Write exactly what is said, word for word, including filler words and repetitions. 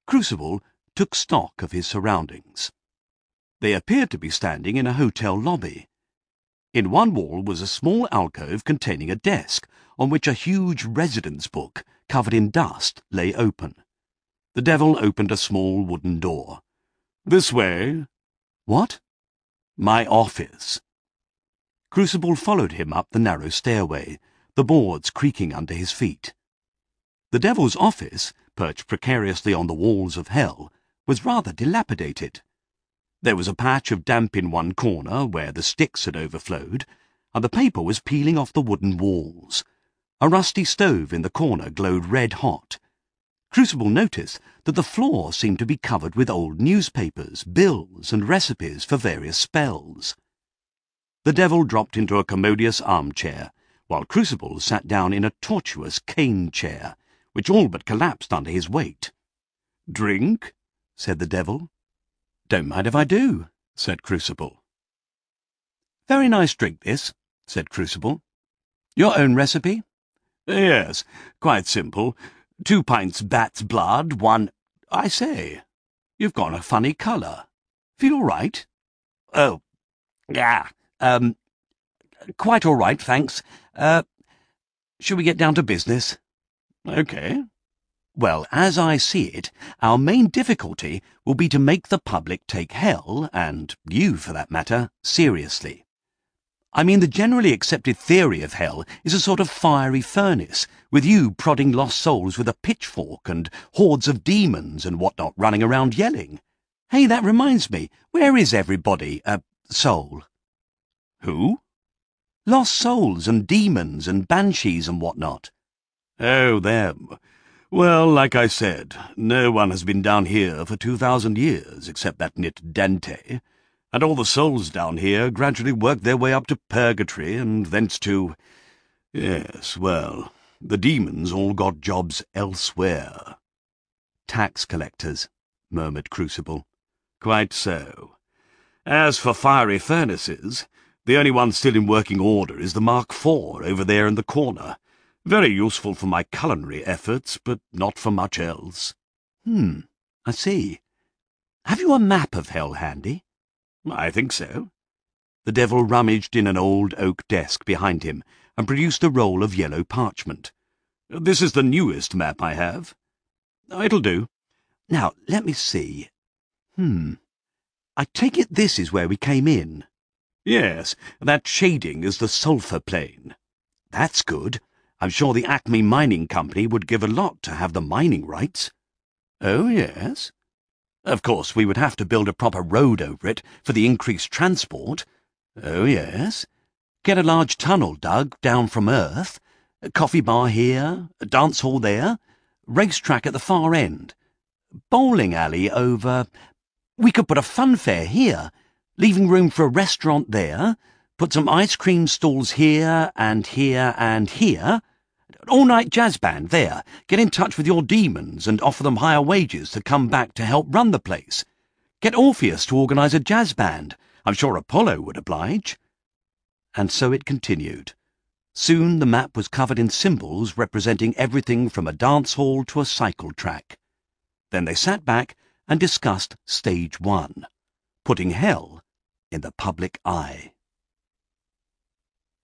Crucible took stock of his surroundings. They appeared to be standing in a hotel lobby. In one wall was a small alcove containing a desk, on which a huge residence book, covered in dust, lay open. The devil opened a small wooden door. "This way." "What?" "My office." Crucible followed him up the narrow stairway, the boards creaking under his feet. The devil's office, perched precariously on the walls of hell, was rather dilapidated. There was a patch of damp in one corner where the sticks had overflowed, and the paper was peeling off the wooden walls. A rusty stove in the corner glowed red-hot. Crucible noticed that the floor seemed to be covered with old newspapers, bills, and recipes for various spells. The devil dropped into a commodious armchair, while Crucible sat down in a tortuous cane chair, which all but collapsed under his weight. "Drink?" said the devil. "Don't mind if I do," said Crucible. "Very nice drink, this," said Crucible. "Your own recipe?" "Yes, quite simple. Two pints bat's blood, one— I say, you've got a funny colour. Feel all right?" "Oh, yeah, um, quite all right, thanks. Uh, shall we get down to business?" "OK." "Well, as I see it, our main difficulty will be to make the public take hell, and you for that matter, seriously. I mean, the generally accepted theory of hell is a sort of fiery furnace, with you prodding lost souls with a pitchfork and hordes of demons and whatnot running around yelling. Hey, that reminds me, where is everybody, uh, soul?" "Who?" "Lost souls and demons and banshees and whatnot." "Oh, them. Well, like I said, no one has been down here for two thousand years, except that nit Dante, and all the souls down here gradually worked their way up to purgatory, and thence to— Yes, well, the demons all got jobs elsewhere." "Tax collectors," murmured Crucible. "Quite so. As for fiery furnaces, the only one still in working order is the Mark four over there in the corner. Very useful for my culinary efforts, but not for much else." "Hmm, I see. Have you a map of hell handy?" "I think so." The devil rummaged in an old oak desk behind him and produced a roll of yellow parchment. "This is the newest map I have." "It'll do. Now, let me see. Hmm. I take it this is where we came in." "Yes, that shading is the sulphur plain." "That's good. I'm sure the Acme Mining Company would give a lot to have the mining rights." "Oh, yes?" "Of course, we would have to build a proper road over it for the increased transport." "Oh, yes?" "Get a large tunnel dug down from Earth, a coffee bar here, a dance hall there, racetrack at the far end, bowling alley over— We could put a fun fair here, leaving room for a restaurant there, put some ice cream stalls here and here and here, all-night jazz band there, get in touch with your demons and offer them higher wages to come back to help run the place. Get Orpheus to organise a jazz band. I'm sure Apollo would oblige." And so it continued. Soon the map was covered in symbols representing everything from a dance hall to a cycle track. Then they sat back and discussed stage one, putting hell in the public eye.